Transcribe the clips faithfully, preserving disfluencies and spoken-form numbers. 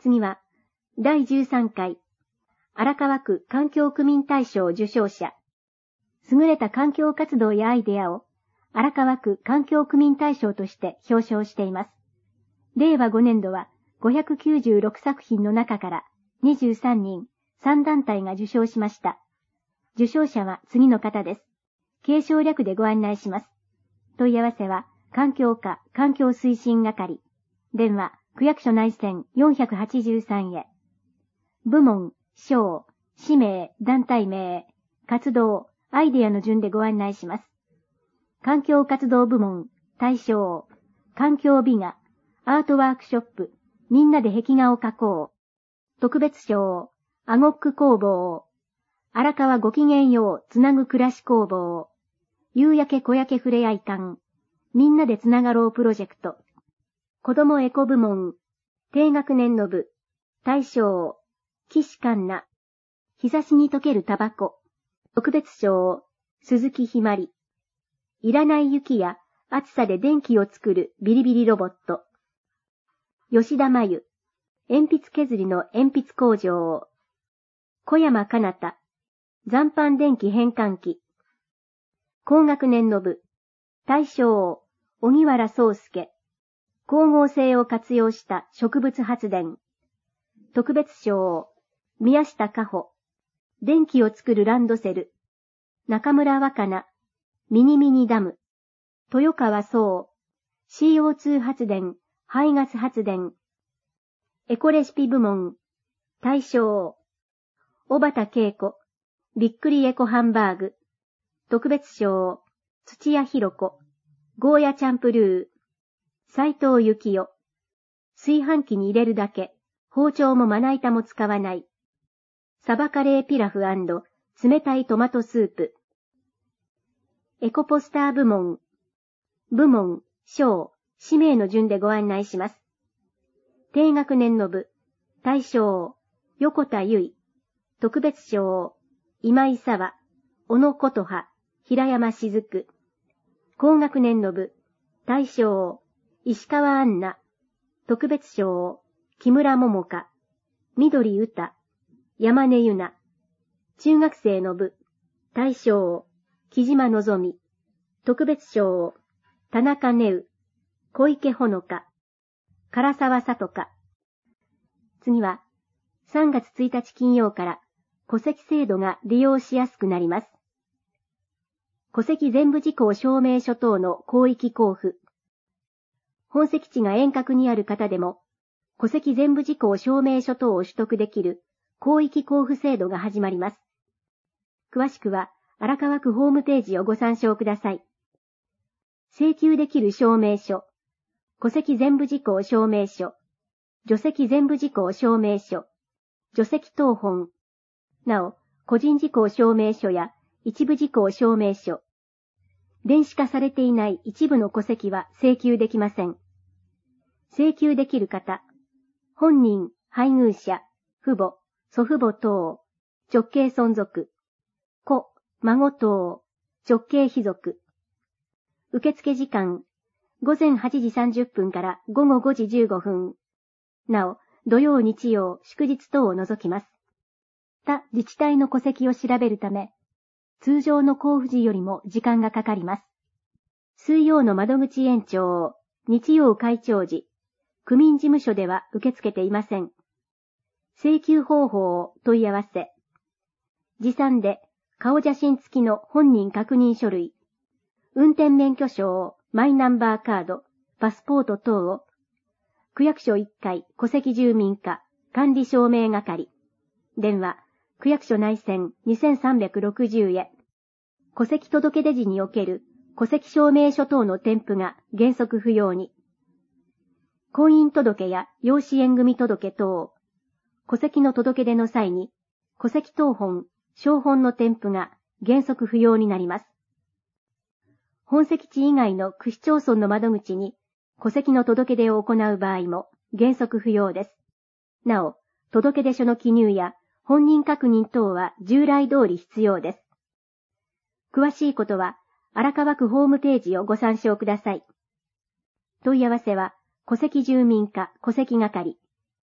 次は、だいじゅうさんかい、荒川区環境区民大賞受賞者。優れた環境活動やアイデアを、荒川区環境区民大賞として表彰しています。れいわごねんどはごひゃくきゅうじゅうろくさくひんの中からにじゅうさんにん、さんだんたいが受賞しました。受賞者は次の方です。継承略でご案内します。問い合わせは、環境課環境推進係。電話、区役所内線よんひゃくはちじゅうさんへ。部門、賞、氏名、団体名、活動、アイデアの順でご案内します。環境活動部門、大賞、環境美画、アートワークショップ、みんなで壁画を描こう。特別賞、アゴック工房、荒川ごきげんようつなぐ暮らし工房、夕焼け小焼けふれあい館、みんなでつながろうプロジェクト、子どもエコ部門、低学年の部、大賞、岸環奈、日差しに溶けるタバコ、特別賞、鈴木ひまり、いらない雪や暑さで電気を作るビリビリロボット、吉田真由、鉛筆削りの鉛筆工場、小山かなた、残飯電気変換器、高学年の部、大賞、小木原宗介、光合成を活用した植物発電、特別賞、宮下果歩、電気を作るランドセル、中村若菜、ミニミニダム、豊川壮、シーオーツー 発電、排ガス発電、エコレシピ部門、大賞、小畑恵子、びっくりエコハンバーグ、特別賞、土屋ひろ子、ゴーヤチャンプルー、斉藤幸代、炊飯器に入れるだけ、包丁もまな板も使わない、サバカレーピラフ&冷たいトマトスープ、エコポスター部門、部門、賞、氏名の順でご案内します。低学年の部、大賞、横田由衣、特別賞、今井沢、小野琴葉、平山雫、高学年の部、大賞、石川杏奈、特別賞、木村桃香、緑歌、山根由奈、中学生の部、大賞、木島のぞみ、特別賞、田中根羽、小池ほのか、唐沢さとか。次は、さんがつついたち金曜から戸籍制度が利用しやすくなります。戸籍全部事項証明書等の広域交付。本籍地が遠隔にある方でも、戸籍全部事項証明書等を取得できる広域交付制度が始まります。詳しくは、荒川区ホームページをご参照ください。請求できる証明書、戸籍全部事項証明書、除籍全部事項証明書、除籍謄本、なお、個人事項証明書や一部事項証明書、電子化されていない一部の戸籍は請求できません。請求できる方、本人、配偶者、父母、祖父母等、直系存続、子、孫等、直系卑属。受付時間、ごぜんはちじさんじゅっぷんからごごごじじゅうごふん。なお、土曜日曜、祝日等を除きます。他自治体の戸籍を調べるため、通常の交付時よりも時間がかかります。水曜の窓口延長、日曜開庁時、区民事務所では受け付けていません。請求方法を問い合わせ。持参で顔写真付きの本人確認書類、運転免許証、マイナンバーカード、パスポート等を、区役所いっかい戸籍住民課管理証明係。電話、区役所内線にせんさんびゃくろくじゅうへ。戸籍届出時における戸籍証明書等の添付が原則不要に。婚姻届や養子縁組届等、戸籍の届け出の際に、戸籍謄本、証本の添付が原則不要になります。本籍地以外の区市町村の窓口に戸籍の届け出を行う場合も原則不要です。なお、届出書の記入や本人確認等は従来通り必要です。詳しいことは荒川区ホームページをご参照ください。問い合わせは戸籍住民課戸籍係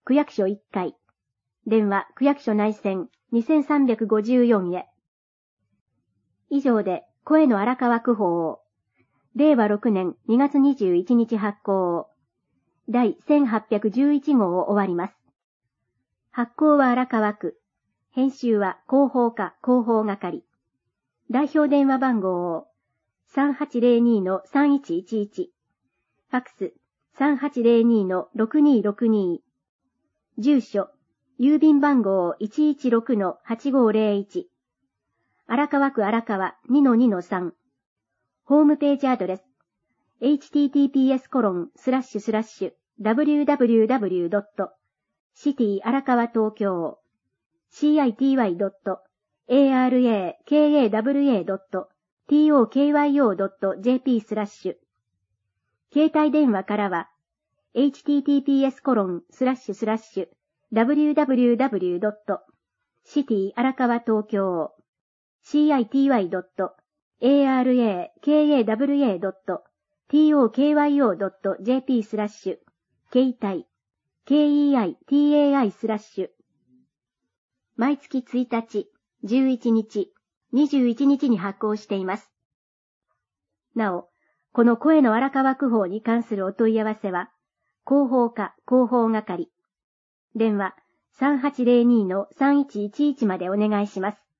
区役所いっかい。電話区役所内線にせんさんびゃくごじゅうよんへ。以上で、声の荒川区報を、れいわろくねんにがつにじゅういちにち発行を、第せんはっぴゃくじゅういちごうを終わります。発行は荒川区。編集は広報課広報係。代表電話番号を さんはちぜろに のさんいちいちいち。ファックス さんはちぜろに のろくにろくに。住所、郵便番号 いちいちろく のはちごぜろいち。荒川区荒川 にのにのさん。ホームページアドレス エイチティーティーピーエスコロンスラッシュスラッシュダブリューダブリューダブリュードットシティ荒川東京 シーアイティーワイドットエーアールエーケーエーダブリューエードットティーオーケーワイオードットジェーピー スラッシュ。携帯電話からは エイチティーティーピーエスコロンスラッシュスラッシュダブリューダブリューダブリュードットシティ荒川東京 シーアイティーワイドットエーアールエーケーエーダブリューエードットティーオーケーワイオードットジェーピー スラッシュ携帯 ケーイーアイティーエーアイ スラッシュ。毎月ついたち、じゅういちにち、にじゅういちにちに発行しています。なお、この声の荒川区報に関するお問い合わせは、広報課広報係。電話 さんはちぜろに のさんいちいちいちまでお願いします。